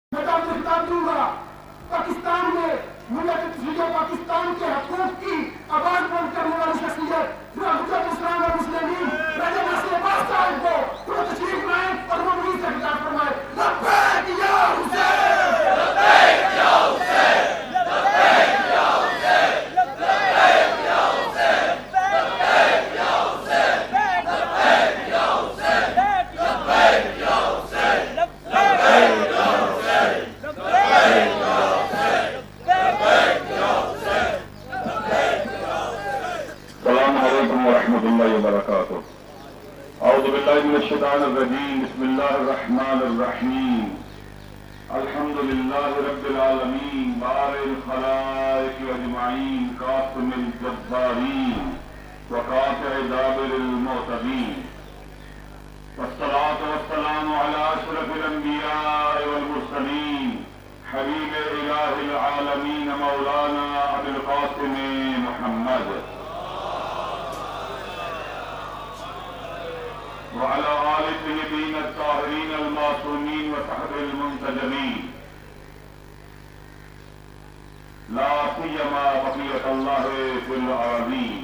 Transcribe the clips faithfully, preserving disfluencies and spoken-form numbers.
میں تو آپ سے خطاب دوں گا، پاکستان میں مجھے جو پاکستان کے حقوق کی آواز بلند کرنے والی شخصیت حجت اسلام اور مسلمین رجب نسل عباس صاحب کو وہ تشریف لائیں اور وہ مجھے سے خطاب فرمائے، لبیک یا حسین، لبیک یا حسین، لبیک یا حسین، لبیک یا حسین، لبیک یا حسین، لبیک یا حسین، لبیک یا حسین، لبیک یا حسین، لبیک یا حسین۔ السلام علیکم ورحمۃ اللہ وبرکاتہ۔ اعوذ باللہ من الشیطان الرجیم، بسم اللہ الرحمن الرحیم۔ الحمد للہ رب العالمین، بارئ الخلائق اجمعین، قاسم الجبارین وقاطع دابر المعتدین، والصلاة والسلام علی اشرف الانبیاء والمرسلین، حبیب الہ العالمین مولانا ابی القاسم محمد وعلى آل الطيبين الطاهرين المعصومين وصحبه المنتجبين، لا سيما بقية الله في الأراضين.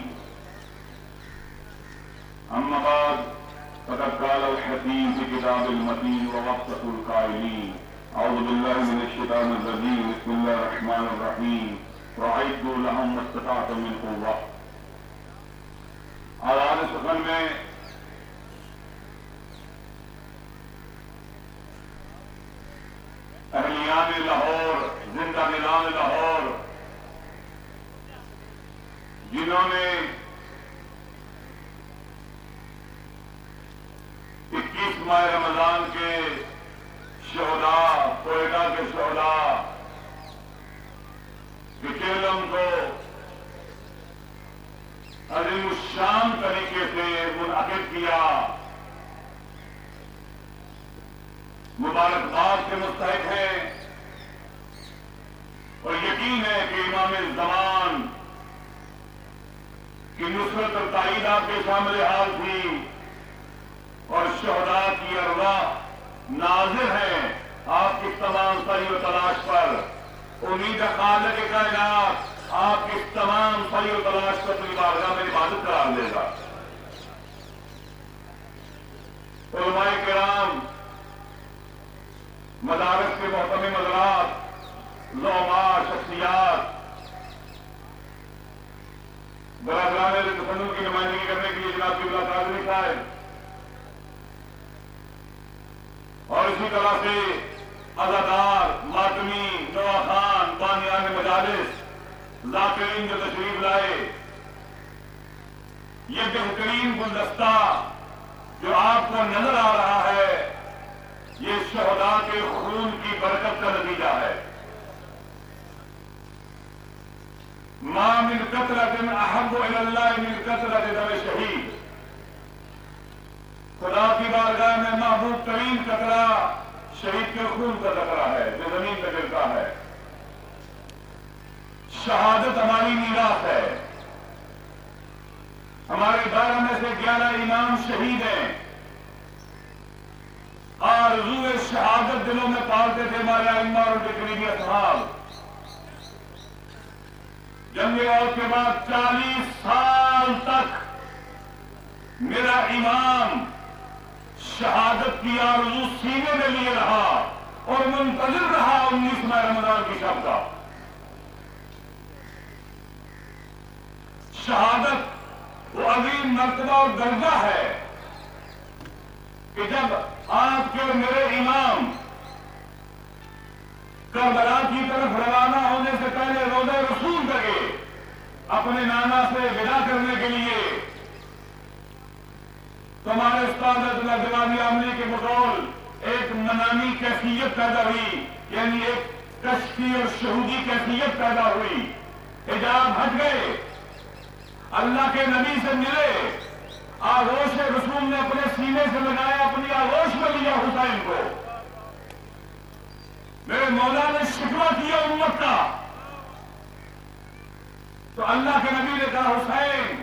أما بعد، فقد قال الحكيم في كتاب المتين ووصف القائلين، أعوذ بالله من الشيطان الرجيم، بسم الله الرحمن الرحيم، وأعدوا لهم ما استطعتم من قوة. آیات سخن میں اہلیان لاہور، زندہ دلان لاہور، جنہوں نے اکیس ماہ رمضان کے شہداء، کوئٹہ کے شہداء کے کیلم کو عظیم الشان طریقے سے منعقد کیا، مبارکباد کے مستحق ہیں، اور یقین ہے کہ امام زمان کی نصرت اور تائید آپ کے شامل حال تھی، اور شہداء کی ارواح ناظر ہیں آپ کی تمام سعی و تلاش پر۔ امید خالق کائنات آپ کی تمام سعی و تلاش پر اپنی بارگاہ میں عبادت قرار دے گا۔ علماء کرام، مدارس کے محترم حضرات، علماء، شخصیات، برادران تسنن کی نمائندگی کرنے کے لیے جناب قبلہ قادری صاحب، اور اسی طرح سے عزادار، ماتمی، نواخان، بانیان مجالس، ذاکرین جو تشریف لائے، یہ بہترین گلدستہ جو آپ کو نظر آ رہا ہے، یہ شہداء کے خون کی برکت کا نتیجہ ہے۔ ما من قطرۃ احب الی اللہ من قطرۃ دم شہید، خدا کی بارگاہ میں محبوب ترین قطرہ شہید کے خون کا قطرہ ہے جو زمین پہ گرتا ہے۔ شہادت ہماری میراث ہے۔ ہمارے بارہ میں سے گیارہ امام شہید ہیں، آرزو شہادت دلوں میں پالتے تھے ہمارے ائمہ اور ان کے قریبی اصحاب۔ جنگ عہد کے بعد چالیس سال تک میرا امام شہادت کی آرزو سینے میں لیے رہا اور منتظر رہا انیس ماہ رمضان کی شب کا۔ شہادت وہ عظیم مرتبہ اور درجہ ہے کہ جب آپ کے اور میرے امام کربلا کی طرف روانہ ہونے سے پہلے روضہ رسول گئے اپنے نانا سے ودا کرنے کے لیے، تو ہمارے استاد عبداللہ جوادی عاملی کے بقول ایک منامی کیفیت پیدا ہوئی، یعنی ایک کشفی اور شہودی کیفیت پیدا ہوئی۔ حجاب ہٹ گئے، اللہ کے نبی سے ملے، آغوش رسول نے اپنے سینے سے لگایا، اپنی آغوش میں لیا حسین کو۔ میرے مولا نے شکوہ کیا امت کا، تو اللہ کے نبی نے کہا حسین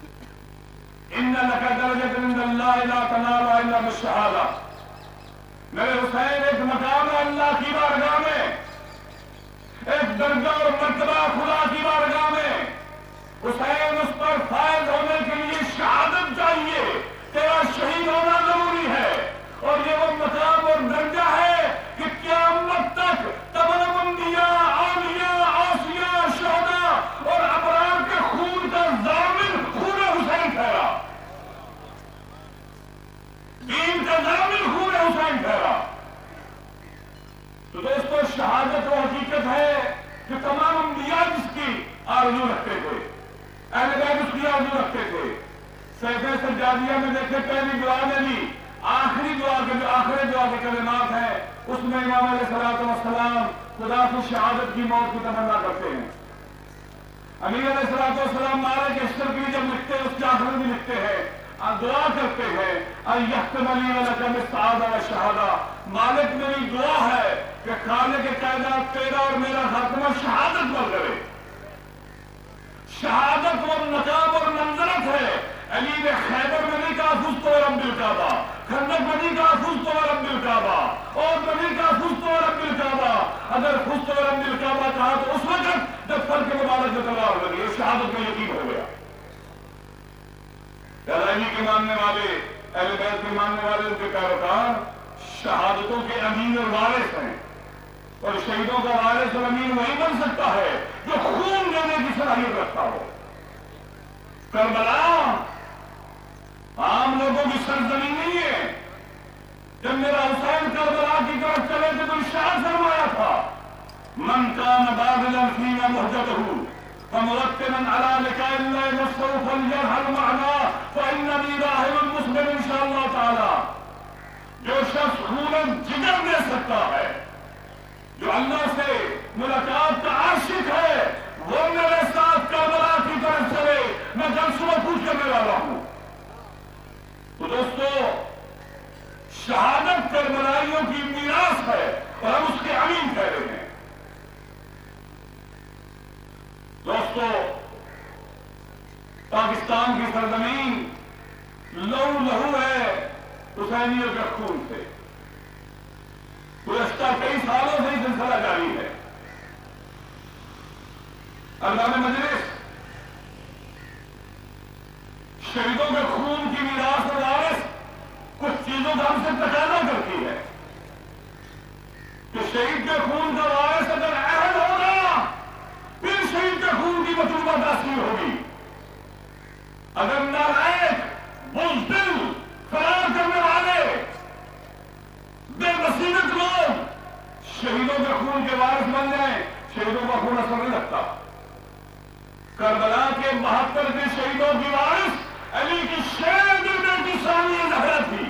ان لک درجۃ عند اللہ لا تنال الا بالشہادہ، میرے حسین ایک مقام ہے اللہ کی بارگاہ میں، ایک درجہ اور مرتبہ خدا کی بارگاہ میں۔ حسین اس پر فائز ہونے کے لیے شہادت چاہیے، تیرا شہید ہونا ضروری ہے، اور یہ وہ مقام اور درجہ ہے کہ قیامت تک تمام انبیاء، اولیاء، اوصیاء، شہداء اور ابرار کے خون کا ضامن خون حسین ٹھہرا، دین کا ضامن خون حسین ٹھہرا۔ تو دوستو، شہادت و حقیقت ہے کہ تمام انبیاء جس کی آرزو رکھتے تھے، اہل بیت اس کی آرزو رکھتے تھے۔ سیفِ سجادیہ میں دیکھے پہلی دعا میں بھی آخری دعا کے جو آخری دعا کے کلمات ہیں، اس میں امام علیہ الصلوۃ والسلام خدا کی شہادت کی موت کی تمنا کرتے ہیں۔ امیر علیہ الصلوۃ والسلام مالک اشتر کی جب لکھتے ہیں، اس کے آخر میں لکھتے ہیں، دعا کرتے ہیں ان یختم لی ولک بالسعادہ والشہادہ، مالک میری دعا ہے کہ خالق کائنات تیرا اور میرا خاتمہ شہادت پر کرے۔ شہادت وہ مقام اور منزلت ہے۔ علی نے خیبر میں نہیں کہا فزت ورب الکعبہ، خندق میں نہیں کہا فزت ورب الکعبہ، اور میں نہیں کہا فزت ورب الکعبہ۔ اگر فزت ورب الکعبہ کہا تو اس وقت جب سر کے مبارک میں تلوار لگی، شہادت میں یقین ہو گیا۔ علی کے ماننے والے، اہل بیت کے ماننے والے، ان کے پیروکار شہادتوں کے امین اور وارث ہیں، اور شہیدوں کا وارث اور امین وہی بن سکتا ہے جو خون دینے کی صلاحیت رکھتا ہو۔ کربلا عام لوگوں کی سرزمین نہیں ہے۔ جب میرا حسین کربلا کی طرف چلے تھے تو ارشاد فرمایا تھا، من کان باذلا فیما مہجتہ فمرتنا علی لقاء اللہ نفسہ فلیرحل معنا فاننی راحل مسلم انشاءاللہ تعالی۔ جو شخص خون جگر دے سکتا ہے، جو اللہ سے ملاقات کا عاشق ہے، وہ میرے ساتھ کربلا کی طرف چلے، میں کل صبح پوچھ کرنے والا ہوں۔ تو دوستو، شہادت کربلائیوں کی میراث ہے اور ہم اس کے امین ٹھہرے ہیں۔ دوستو، پاکستان کی سرزمین لہو لہو ہے حسینیوں کے خون سے۔ گزشتہ کئی سالوں سے یہ سلسلہ جاری ہے۔ ارکان مجلس شہیدوں کے خون کی میراث اور وارث کچھ چیزوں کا ہم سے تقاضا کرتی ہے کہ شہید کے خون کا وارث اگر اہل ہوگا پھر شہید کے خون کی مطلوبہ تاثیر ہوگی۔ اگر نالائق، بزدل، فرار کرنے والے، بے بصیرت لوگ شہیدوں کے خون کے وارث بن جائیں، شہیدوں کا خون اثر نہیں رکھتا۔ کربلا کے بہتر کے شہیدوں کی وارث علی کی شیر بیٹی ثانیہ زہرا تھی،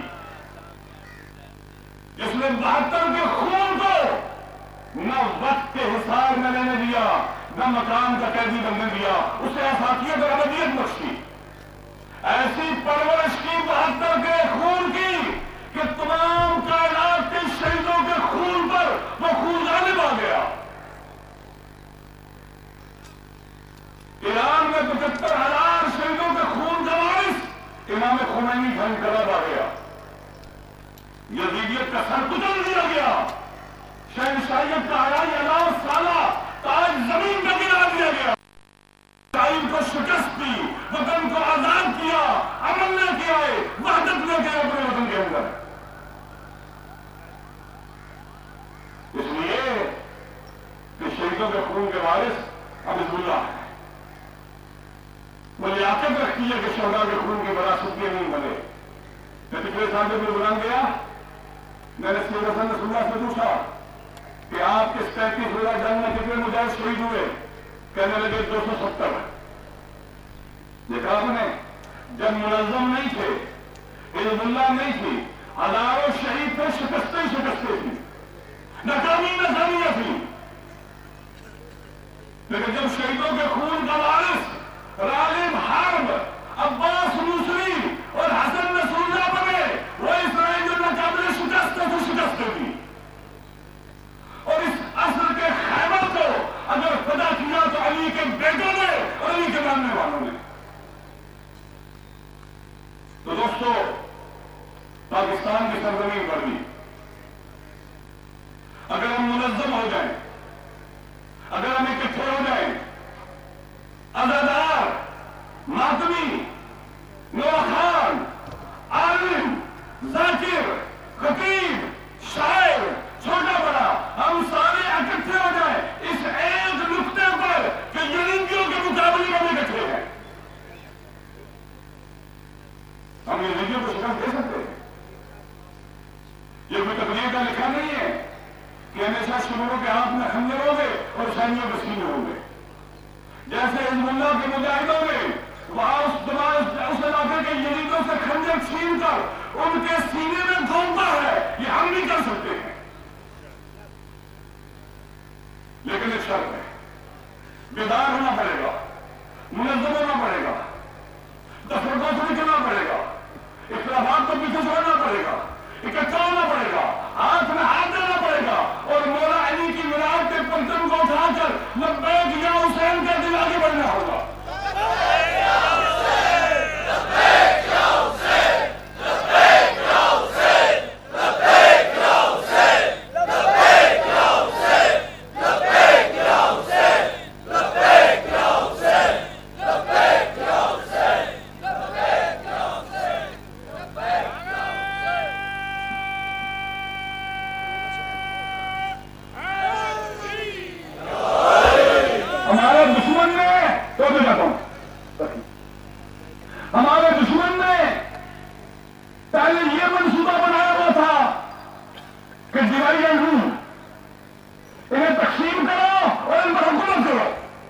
جس نے بہتر کے خون کو نہ وقت کے حساب میں لینے دیا، نہ مقام کا قیدی بننے دیا، اسے افاقیت اور ابدیت بخشی۔ ایسی پرورش کی بہتر کے خون کی کہ تمام کائنات کے شہیدوں کے خون پر وہ خون غالب آ گیا۔ ایران میں پچہتر ہزار شہیدوں کے خون کا وارث امام خمینی کا انقلاب آ گیا، یزیدیت کا سر کچل دیا گیا، شہنشاہیت کا اڑائی ہزار سالہ تاج زمین پہ گرا دیا گیا، اسرائیل کو شکست دی، وطن کو آزاد کیا، امن لے کے آئے، وحدت لے کے اپنے وطن کے اندر۔ اس لیے کہ شہیدوں کے خون کے وارث اب حزب اللہ ہے، وہ لیاقت رکھتی ہے کہ شہداء کے خون کی وراثت کے نہیں بنے۔ میں پچھلے سال جب بلان گیا، میں نے سید حسن رسول اللہ سے پوچھا کہ آپ کے پینتیس روزہ جنگ میں کتنے مجاہد شہید ہوئے؟ کہنے لگے دو سو ستر۔ دیکھا آپ نے، جب منظم نہیں تھے، حزب اللہ نہیں تھی، ہزاروں شہید تھے، شکستیں ہی شکستیں تھی، ناکامی ناکامیاں تھی، لیکن جب شہیدوں کے خون کا وارث غالب حرب، عباس موسوی اور حسن نصر اللہ بنے، وہ اسرائیل جو ناقابل شکست ہے تو شکست دی، اور اس عصر کے خیبر کو اگر فدا کیا تو علی کے بیٹوں نے اور علی کے ماننے والوں نے۔ تو دوستو، پاکستان کی سرزمین پر بھی ہم یزیدیوں کو شکست دے سکتے ہیں؟ یہ کوئی تقریر کا لکھا نہیں ہے کہ ہمیشہ شروعوں کے ہاتھ میں خنجر ہوں گے اور حسینیوں کے سینے ہوں گے. جیسے حزب اللہ کے مجاہدوں میں وہاں اس اس علاقے کے یزیدوں سے خنجر چھین کر ان کے سینے میں گھومتا ہے، یہ ہم نہیں کر سکتے ہیں. لیکن ایک شرط ہے، بیدار ہونا پڑے گا، منظم ہونا پڑے گا، تفرقوں سے نکلنا پڑے گا، اختلافات کو پیچھے چھوڑنا پڑے گا، اکٹھا ہونا پڑے گا، ہاتھ میں ہاتھ دینا پڑے گا اور مولا علی کی ولایت کے پرچم کو اٹھا کر لبیک یا حسین کے دل آگے بڑھنا ہوگا. ہمارے دشمن نے پہلے یہ منصوبہ بنایا ہوا تھا کہ ڈیوائڈ اینڈ رول، انہیں تقسیم کرو اور ان پر حکومت کرو.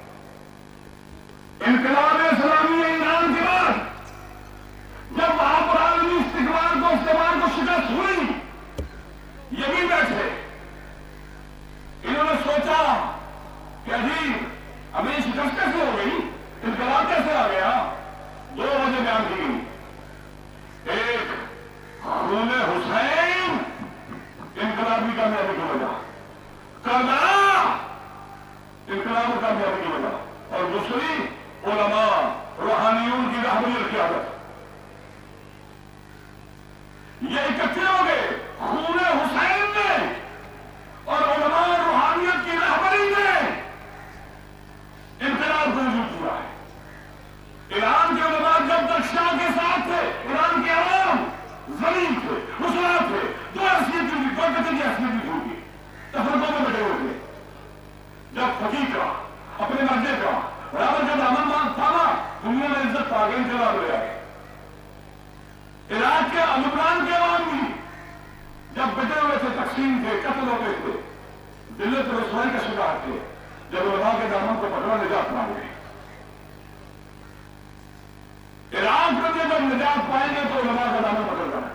انقلاب اسلامی ایران کے بعد جب وہاں پر عالمی استقبال کو استعمال کو شکست ہوئی، یہ بھی بیٹھے انہوں نے سوچا کہ عجیب ہمیں شکست کیسے ہو گئی، انقلاب کیسے آ گیا. دو وجہ بیان کی گئی، ایک خون حسین انقلابی کامیابی کی وجہ، کربلا انقلاب کامیابی کی وجہ، اور دوسری علماء روحانیون کی رہبری اور قیادت. یہ اکٹھے ہو گئے خون حسین نے اور علماء روحانیت کی رہبری نے انقلاب کو وجود دیا ہے. ایران کے علماء جب تک شاہ کے ساتھ تھے، ایران کے عوام زمین تھے، رسوا تھے، دو حیثیت کی دو قتل کی حیثیت بھی ہوگی، تفرقوں میں بٹے ہوئے تھے. جب فقیر کا اپنے مرضے کا برابر کا دامن مان تھاما، دنیا میں عزت پا گئی، انقلاب لے آئے. عراق کے لبنان کے عوام بھی جب بٹے ہوئے تھے، تقسیم تھے، قتل ہوتے تھے، ذلت اور رسوائی کا شکار تھے، جب علماء کے دامن کو پکڑا نجات پا گئے. عراق میں جب نجات پائیں گے تو علماء کا دامن پکڑ کر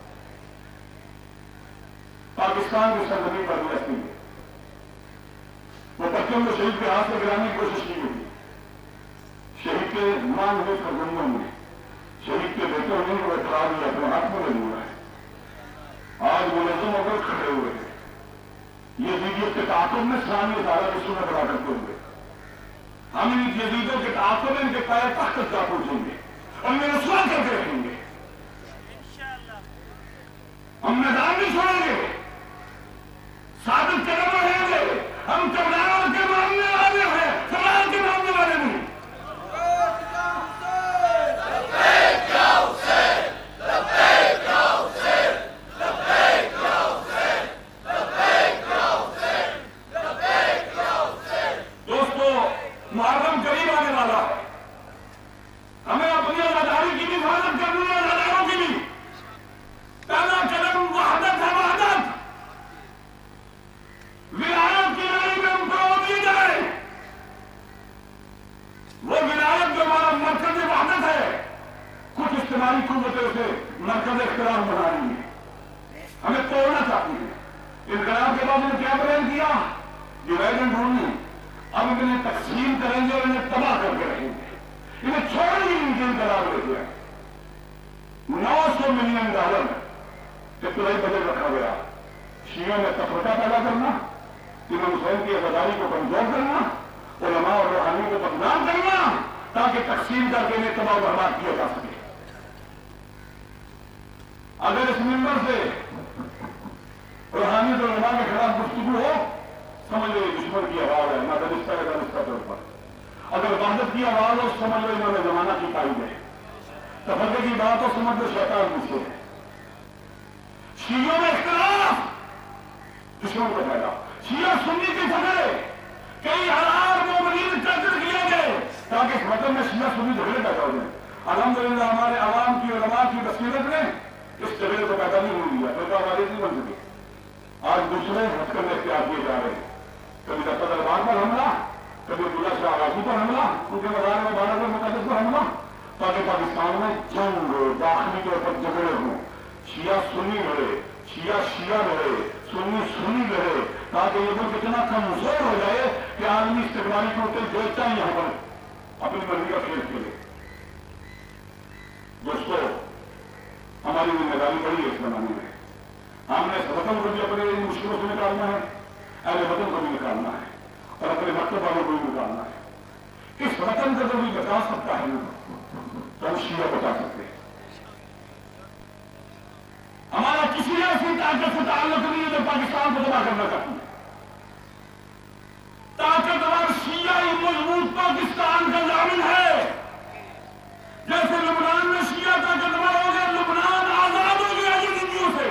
پاکستان کی سرزمین پر رہتی ہے. وہ بچوں کو شہید کے ہاتھ سے گرانے کی کوشش کی گئی، شہید کے مانگ ہوئے سرزمیوں میں شہید کے بیٹوں نے وہ اعتراض میں اپنے ہاتھ میں لے لیا ہے. آج ملزم ہو کر کھڑے ہوئے ہیں یزیدیت کے تعاقب میں اسلامی ادارہ کے سنے بڑا کرتے ہوئے. ہم ان یزیدوں کے تعاقب میں ان کے پیر طاقت کا پہنچیں گے، ہم نے رسوا کر کے رکھیں گے، ہم میدان نہیں چھوڑیں گے، ثابت قدم رہیں گے. ہم کربلا کے ماننے والے ہیں، کربلا کے ماننے والے نہیں. دوستو، محرم قریب آنے والا ہے، ہمیں اپنی آزاداری کی بھی حفاظت کرنی ہے، آزاداروں کی بھی. پہلا قدم وحدت ہے، وحدت. ولایت کی لڑائی میں ہم کو دی جائے، وہ ولایت جو ہمارا مرکز وحدت ہے، کچھ اجتماعی قوتیں اسے مرکز اختلاف بنا رہی ہے، ہمیں توڑنا چاہتی ہے. انقلاب کے بعد انہوں نے کیا بیان کیا؟ ڈیوائڈ اینڈ رول نہیں، اب انہیں تقسیم کریں گے اور انہیں تباہ کر کے رکھیں گے. انہیں چھوڑ ہی ان کے انقلاب لے گیا. نو سو ملین ڈالر ابتدائی بجٹ رکھا گیا. شیعوں میں تفرقہ پیدا کرنا، امام حسین کی آزاداری کو کمزور کرنا، علماء اور روحانیوں کو بدنام کرنا، تاکہ تقسیم کر کے انہیں تباہ و برباد کیا جا سکے. اگر اس ممبر سے روحانیت اور علماء کے خلاف گفتگو ہو، سمجھ لو یہ دشمن کی آواز ہے، نہ دلستہ ہے نہ دلستہ طور پر. اگر وحدت کی آواز ہو، سمجھ لو انہوں نے زمانہ کی پائی ہے. تفرقے کی بات ہو، سمجھ لو شیطان پیچھے ہے. شیعوں میں اختلاف دشمن کو پھیلا، شیعہ سنی کی جھگڑے، کئی ہزار مومنین قتل کیے گئے تاکہ اس وطن میں شیعہ سنی جھگڑے پیدا ہو جائیں. الحمدللہ ہمارے عوام کی علماء کی बसीरत ने इस जगह को पैदा नहीं हुई है, पैदा वाले नहीं बन सके। आज दूसरे हटकर इख्तियार किए जा रहे हैं, कभी दफ्तर दरबार पर हमला, कभी अब्दुल्ला शाह आगाजी पर हमला, उनके मज़ार में भारत में मुक़द्दस पर हमला, ताकि पाकिस्तान में जंग दाखिली तौर पर झगड़े हों, शिया सुन्नी लड़े, शिया शिया लड़े, सुन्नी सुन्नी लड़े, ताकि ये मुल्क इतना कमजोर हो जाए कि आदमी इस्तेमाली को होटल देखता ही यहाँ पर अपनी मर्जी का खेल खेले। दोस्तों, हमारी जिम्मेदारी बड़ी है इस बनाने में। हमने वतन को भी अपने मुश्किलों से निकालना है, अहले वतन को भी निकालना है और अपने मकतब वालों को भी निकालना है। इस वतन को जो भी बचा सकता है तो हम शिया बचा सकते हैं। हमारा किसी ऐसी ताकत से ताल्लुक नहीं है जो पाकिस्तान को तबाह करना चाहती है। ताकतवर शिया ही मजबूत पाकिस्तान का जामिन है। जैसे लुबनान में शिया ताकतवर हो गया, लुबनान आजाद हो गया यजीदियों से।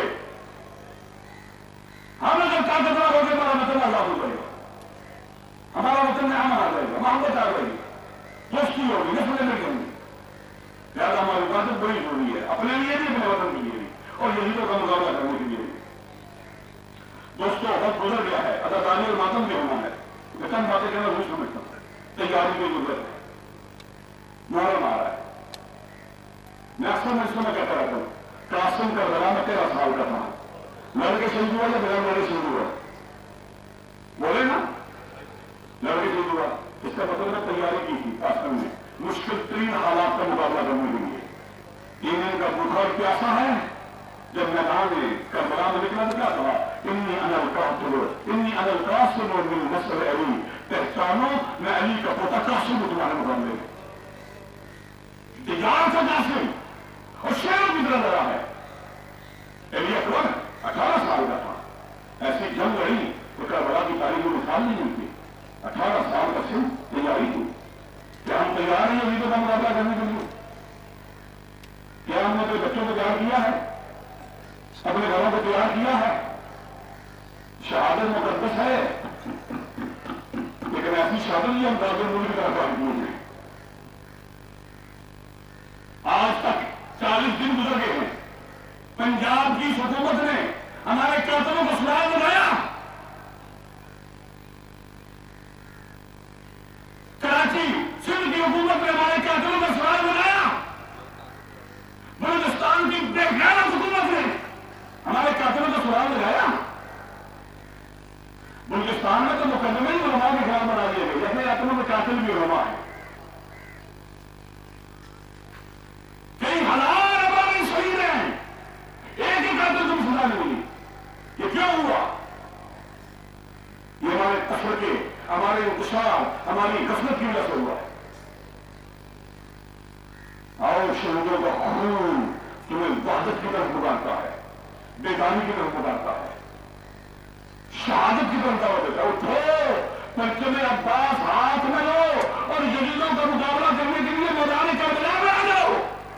हम अगर ताकतवर हो गए, हमारा वतन आजाद हो जाएगा, हमारा वतन में अमन आ जाएगा, मोहब्बत आ जाएगी, दोस्ती होगी, नस्लें मिलेंगी। लिहाजा हमारी इबादत बड़ी जरूरी है, अपने लिए भी, अपने वतन के लिए भी, और यजीदों का मुकाबला करने के लिए भी। दोस्तों, वक्त गुजर गया है, अदादारी और मातम भी होना है। मैं चंद बातें कहना नहीं समझता हूं, तैयारी की जरूरत है। मुहर्रम आ रहा है, मैं अक्सर मैं इसको मैं कहता रहता हूँ, कासिम करबला में तेरह साल का था, लड़के शहीद हुआ या बिना लड़के शहीद हुआ? बोले ना, लड़के शहीद हुआ। इसका मतलब मैं तैयारी की थी कासिम में, मुश्किल तीन हालात का मुकाबला करने के लिए। तीन दिन का भूखा और प्यासा है। जब मैदान में करबला में निकला तो क्या कहा? इन्नी अनल कासिम, इन्नी अनल कासिम और मिन नस्ल अली, पहचानो मैं अली का पोता कासिम हूं तुम्हारे मुकाबले में। तैयार था कासिम और शेरों की तरह लड़ा है। अली अकबर अठारह साल का था, ऐसी जंग लड़ी तो करबला की तारीख में मिसाल नहीं मिलती। अठारह साल का सिंह तैयारी थी। क्या हम तैयार हैं अभी का मुकाबला करने के लिए? क्या हमने अपने बच्चों को तैयार किया है, अपने घरों को तैयार किया है? शहादत मुकद्दस है, लेकिन ऐसी शहादत ही हम दादर मुल्क की तरफ पाई हैं। आज तक चालीस दिन गुजर गए हैं, पंजाब की हुकूमत ने हमारे कातलों को सुराग लगाया। कराची सिंध की हुकूमत ने हमारे कातलों को सुराग लगाया। बलूचिस्तान की बेगैरत हुकूमत ने हमारे कातलों को सुराग लगाया। बलूचिस्तान में तो मुकदमे ही उलमा के खिलाफ बना दिए गए, जैसे कातलों में कातिल भी उलमा है। कई हजार हमारे शहीद हैं, एक ही कातिल को सजा नहीं मिली। ये क्यों हुआ? ये हमारे तफरके, हमारे इंतशार, हमारी गफलत की वजह से हुआ है। आओ, शहीदों का खून तुम्हें वहदत की तरफ बुलाता है, बेगानी की तरफ बुलाता है, शहादत की तरफ दावत देता है। उठो, परचम अब्बास हाथ में लो और यजीदों का मुकाबला करने के लिए मैदान करबला में आ जाओ।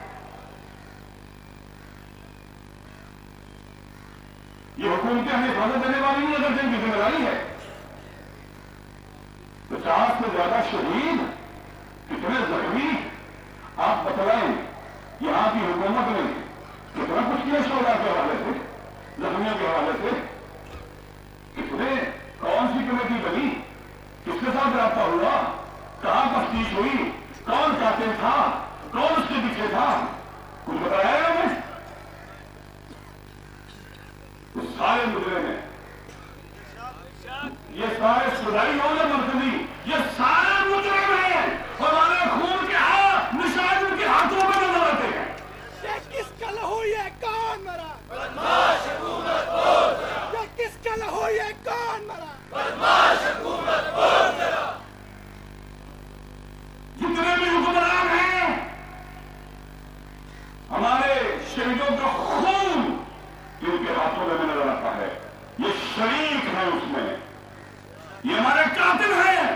ये हुकूमतें हमें हिफाजत देने वाली नहीं, अगर जिनकी जिम्मेदारी है। पचास से ज्यादा शहीद, कितने जख्मी, आप बतलाएं यहां की हुकूमत ने कितना कुछ किया शोधा के हवाले से, जख्मियों के हवाले से? कितने, कौन सी कमेटी बनी, किसके साथ राब्ता हुआ, कहां तफ्तीश हुई, कौन कातिल था, कौन उसके पीछे था, कुछ बताया हमें? उस सारे मुद्दे में ये सारे सुधारी हो या मरकजी, ये सारे मुजरिम हैं और हमारे खून के हाथ निशान उनके हाथों में नजर आते हैं। ये किसका लहू, ये कौन मरा? बदमाश हुकूमत बोल जरा। ये किसका लहू, ये कौन मरा? बदमाश हुकूमत बोल जरा। जितने भी हुक्मरान हैं, हमारे शहीदों का खून इनके हाथों में नजर आता है। ये शरीक है उसमें, ये हमारे कातिल हैं।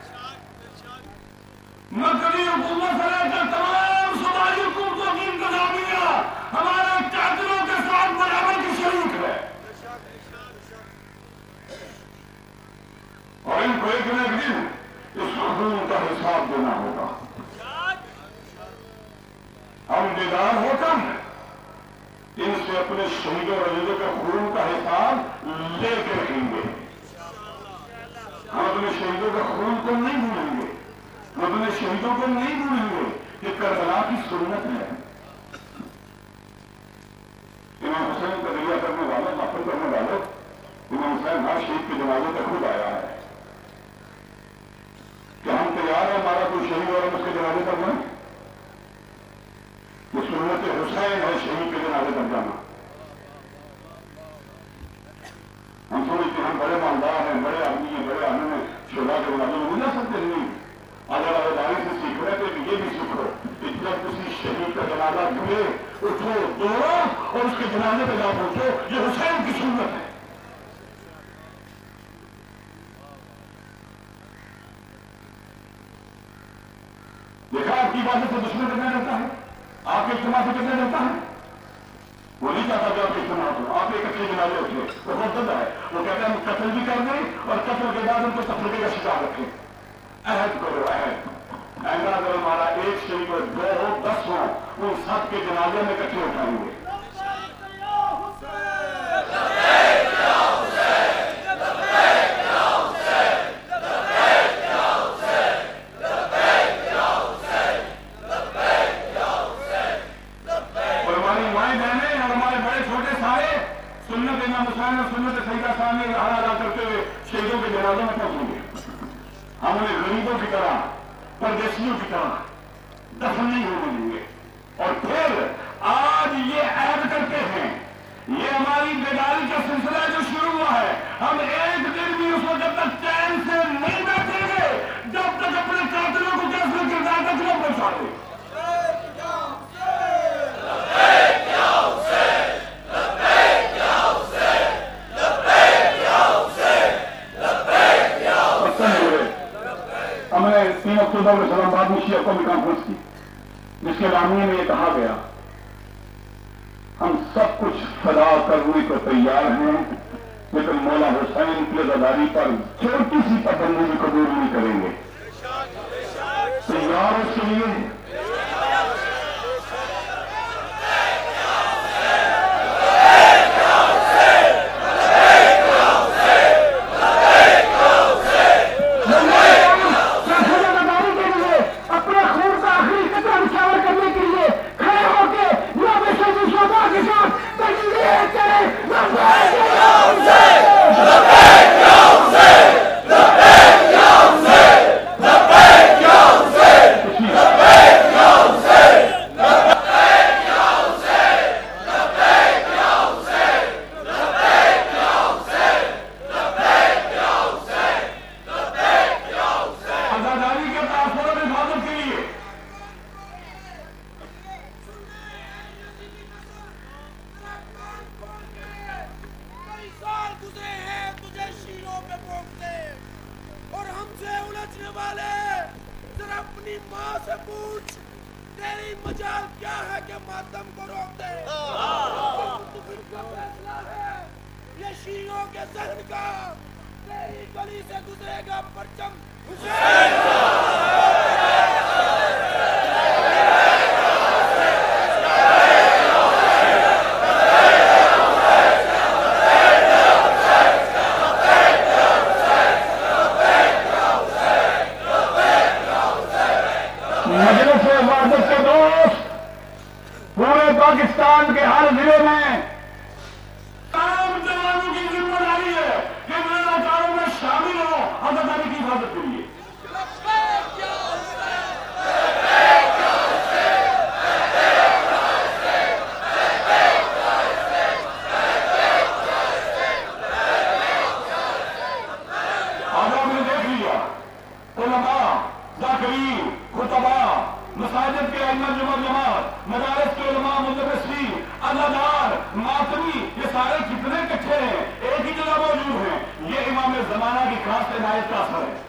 मरकजी हुकूमत से लेकर तमाम सूबाई हुकूमतों की इंतजामिया हमारे कातिलों के साथ बराबर की शरीक है और इनको एक न एक दिन इस खून का हिसाब देना होगा। हम बेदार होकर अपने शहीदों और अजीजों के खून का हिसाब लेके रखेंगे। हम अपने शहीदों के खून को नहीं भूलेंगे, हम अपने शहीदों को नहीं भूलेंगे कि करबला की सुन्नत है। इमाम हुसैन का रिया करने वालों, नफल करने वालों, इमाम हुसैन हर शहीद के जनाजे तक खुद आया है। क्या हम तैयार हैं हमारा कोई शहीद और हम उसके जनाजे पर जाएं? ये सुन्नत हुसैन है शहीद के जनाजे पर जाना। हम समझते हम बड़े मालदार हैं, बड़े आदमी हैं, बड़े आदमी हैं, शोभा के जनाजे में नहीं जा सकते। नहीं, अगर अवधानी से सीख रहे थे ये भी सीखो कि जब किसी शहीद का जनाजा जुड़े, उठो, दौड़ो और उसके जनाजे पर जा पहुंचो। ये हुसैन की सुन्नत है। देखा आपकी इबादत से दुश्मन कितना डरता है, आपके इज्तिमा से कितना डरता है। वो नहीं चाहता कि आपके इज्तिमा हो, आप एक अच्छे जनाजे उठे, वो बहुत ज्यादा है। वो कहते हैं हम कत्ल भी कर दें और कत्ल के बाद उनको तफरीके का शिकार रखें। अहद करो, अहद। ऐसा अगर हमारा एक शहीद हो, दो हो, दस हो, उन सब के जनाजे में इकट्ठे उठाएंगे। सुन्नत इमाम हुसैन और सुन्नत सईदा साहब ने रहा अदा करते हुए शहीदों के जनाजों में पहुंचेंगे। हम उन्हें गरीबों की तरह, परदेशियों की तरह दफन नहीं होने देंगे। और फिर आज ये ऐड करते हैं, ये हमारी बेदारी का सिलसिला जो शुरू हुआ है, हम एक दिन भी उस वक्त तक चैन से नहीं बैठेंगे जब तक अपने कातिलों को कैसे किरदार तक न पहुंचाते। हमने तीन अक्टूबर में इस्लामाबाद में शिया कौमी कॉन्फ्रेंस की, जिसके नामिये में ये कहा गया हम सब कुछ फदा करने को तैयार हैं, लेकिन मौला हुसैन की अज़ादारी पर छोटी सी पाबंदी भी कबूल नहीं करेंगे। तैयार उसके लिए पाकिस्तान के हर जिले में तमाम जवानों की जिम्मेदारी है कि मेराकारों में शामिल हो आजादी की हिफाजत के लिए। आज आपने देख लिया उलमा, ज़ाकिरीन, खुतबा, मसाजिद के अइम्मा जमात, मदारिस के उलमा, मुदर्रिसीन, अज़ादार, मातमी, ये सारे कितने इकट्ठे हैं, एक ही जगह मौजूद हैं। ये इमाम ज़माना की खास इनायत का असर है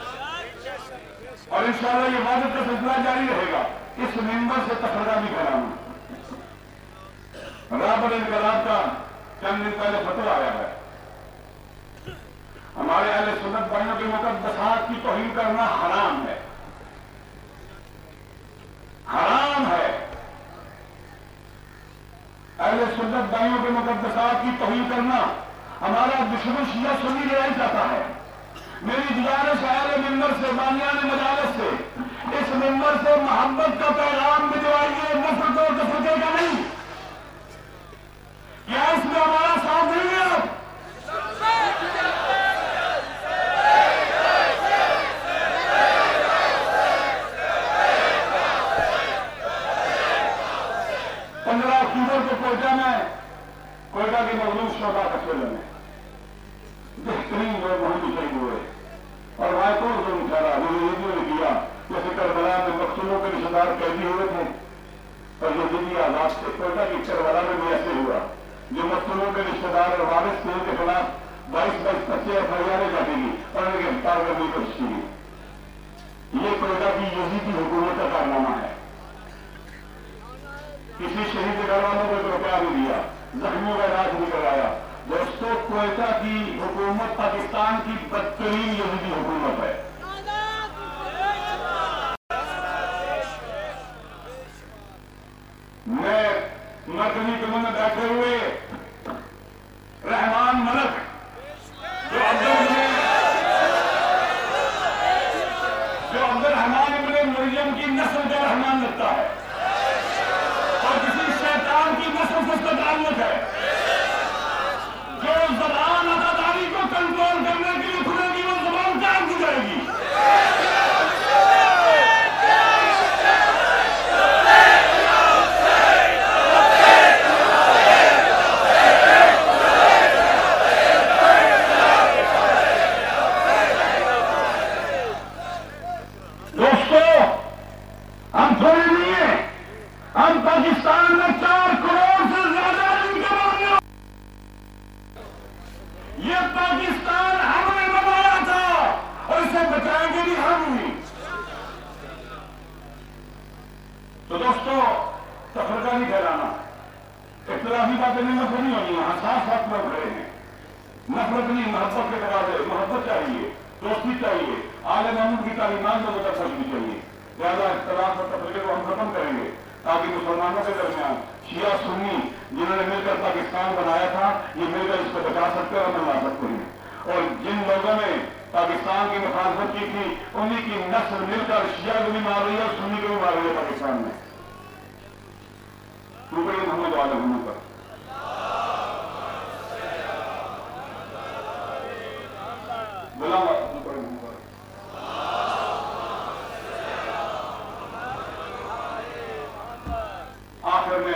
और इंशाअल्लाह ये इबादत का सिलसिला जारी रहेगा। इस मिंबर से तफरीक़ा भी कराना। राबर इनकलाब का चंद दिन पहले फतवा आया है, हमारे अहले सुन्नत भाइयों के मुक़द्दसात की तौहीन करना हराम है, हराम है। اہل سنت بھائیوں کے مقدسات کی توہین کرنا ہمارا دشمن شیعہ سنی لڑائی چاہتا ہے. میری گزارش اہل ممبر سے بانیان مجالس سے اس ممبر سے محبت کا پیغام بھجوائیے، نفرت اور تفرقے کا نہیں. کیا اس میں ہمارا ساتھ دیں گے آپ؟ پندرہ اکتوبر کو کوئٹہ میں کوئٹہ کے مظلوم شہداء کا کھیل میں بہترین لوگ وہاں بھی شہید ہوئے اور وہاں کون ظلم اٹھا رہا یزیدیوں نے کیا. جیسے کربلا میں مقتولوں کے رشتہ دار قیدی ہوئے تھے اور یزیدی آزاد تھے. کوئٹہ کی کربلا میں بھی ایسے ہوا. جو مقتولوں کے رشتہ دار اور وارث تھے ان کے خلاف بائیس بائیس پچیس ایف آئی آریں کاٹی گئی اور انہیں گرفتار کرنے کی کوشش کی گئی. یہ کوئٹہ کی یزیدی حکومت کا کارنامہ ہے. کسی شہید کے گھر والوں کو ایک روپیہ نہیں دیا، زخمیوں کا علاج نہیں کرایا. دوستو کوئٹہ کی حکومت پاکستان کی بدترین یہودی حکومت ہے. میں مرکزی کمیٹی میں بیٹھے ہوئے رحمان ملک جو عبد جو عبد الرحمان ابن مریم کی نسل کا رحمان لگتا ہے اور کسی شیطان کی نسل سے اس کا تعلق ہے جو زبان عطاداری کو کنٹرول کرنے کے لیے کھلے گی وہ زبان کام کی جائے گی. پاکستان میں چار کروڑ سے زیادہ آدمی کے ماننے یہ پاکستان ہم نے بنایا تھا اور اسے بچائیں گے بھی ہم ہی. تو دوستو تفرقہ نہیں پھیلانا، اختلافی باتیں نفرت نہیں ہونی. یہاں ساتھ ساتھ لوگ کھڑے ہیں. نفرت نہیں، محبت کے تقاضے. محبت چاہیے، دوستی چاہیے، آل محمود کی تعلیمات میں متفق بھی چاہیے. لہٰذا اختلاف اور تفرقے کو ہم ختم کریں گے تاکہ مسلمانوں کے درمیان شیعہ سنی جنہوں نے مل کر پاکستان بنایا تھا یہ مل کر اس کو بچا سکتے اور بنا سکتے ہیں. اور جن لوگوں نے پاکستان کی مخالفت کی تھی انہیں کی نسل مل کر شیعہ کو بھی مار رہی ہے اور سنی کو بھی مار رہی ہے پاکستان میں. شکریہ محمد والے ہونے پر. آخر میں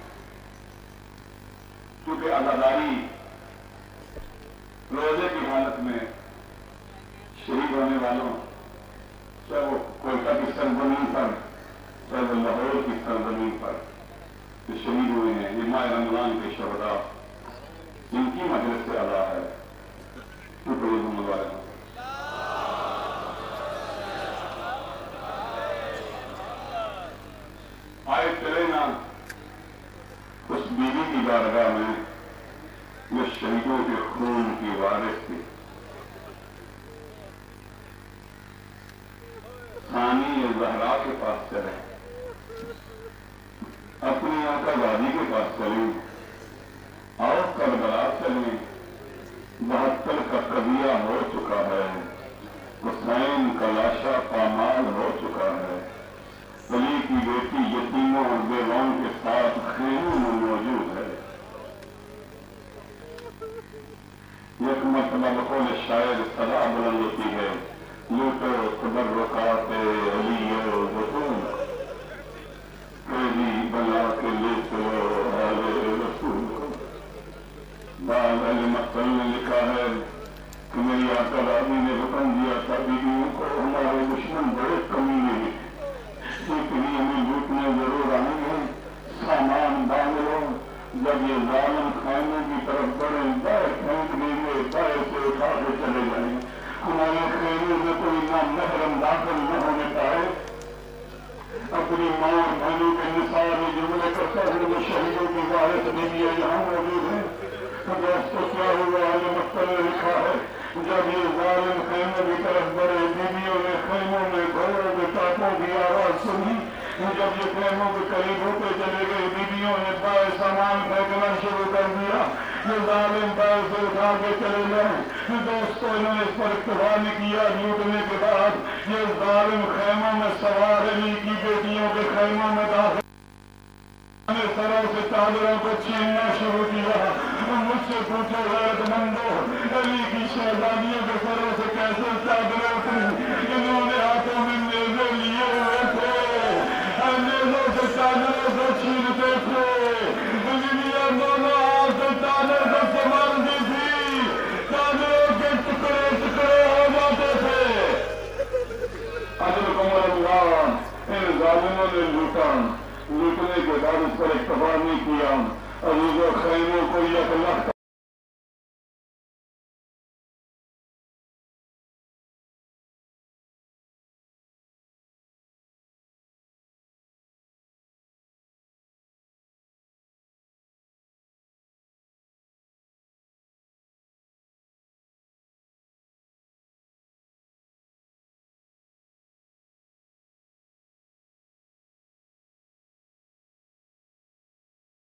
چونکہ عزاداری روزے کی حالت میں شہید ہونے والوں چاہے وہ کوئٹہ کی سرزمین پر چاہے وہ لاہور کی سرزمین پر جو شہید ہوئے ہیں یہ ماہ رمضان کے شہداء جن کی مجلس سے ادا ہے شکریہ محمد والے. آئے چلے نا اس بیوی کی بارگاہ میں جو شہیدوں کے خون کی وارث تھی. ثانی زہرا کے پاس چلے، اپنی آقا وادی کے پاس چلیں اور کربلا چلیں. بہتر کا قبیہ ہو چکا ہے، حسین کا لاشا پامال ہو چکا ہے. علی کی بیٹی یتیموں اور بیواؤں کے ساتھ خیموں میں موجود ہے. ایک مرتبہ بقول شاعر صدا بلند ہوتی ہے، لوٹو تبرکات علی و بطون قیدی بنا کے لے چلو آل رسول. بعض اہل مقتل نے لکھا ہے کہ میری آقا راوی نے حکم دیا تھا بیویوں کو ہمارے دشمن بڑے کمینے ہیں لیے ہمیں لوٹنے ضرور آئیں گے، سامان باندھ لو. جب یہ ظالم خیموں کی طرف بڑے بائیں پھینک دیں گے، بائیں سے اٹھا کے چلے جائیں گے. ہمارے خیموں میں کوئی نہ محرم داخل نہ ہونے پائے. اپنی ماں اور بہنوں کے نثار میں جملے کرتا ہے وہ شہیدوں کی وارث بیویاں یہاں موجود ہیں. دوستوں کیا ہوا ہے مقتل نے لکھا ہے جب یہ ظالم خیموں کی طرف بڑے بیویوں نے خیموں میں گھوڑوں کے ٹاپوں کی آواز سنی. جب یہ خیموں کے قریب ہوتے چلے گئے بیویوں نے بائیں سامان پھینک یہ ظالم پیر سے اٹھا کے چلے گئے. دوستوں انہوں نے اس پر اکتفا نہیں کیا. لوٹنے کے بعد یہ ظالم خیموں میں سوار علی کی بیٹیوں کے خیموں میں داخل سروں سے چادروں کو چھیننا شروع کیا. مجھ سے پوچھو غیرت مندو علی کی شہزادیوں کے سروں سے کیسے چادریں اتری؟ انہوں نے ہاتھوں میں نیزے لیے ہوئے تھے. نیزوں سے چادروں کو چھینتے تھے. دونوں ہاتھ سے چادر کو سنبھالتی تھی. چادروں کے ٹکڑے ٹکڑے ہو جاتے تھے. اجر کمر اللہ ان ظالموں نے لوٹا. لوٹنے کے بعد اس پر اکتفا نہیں کیا. عزیزوں خیموں کو یک لخت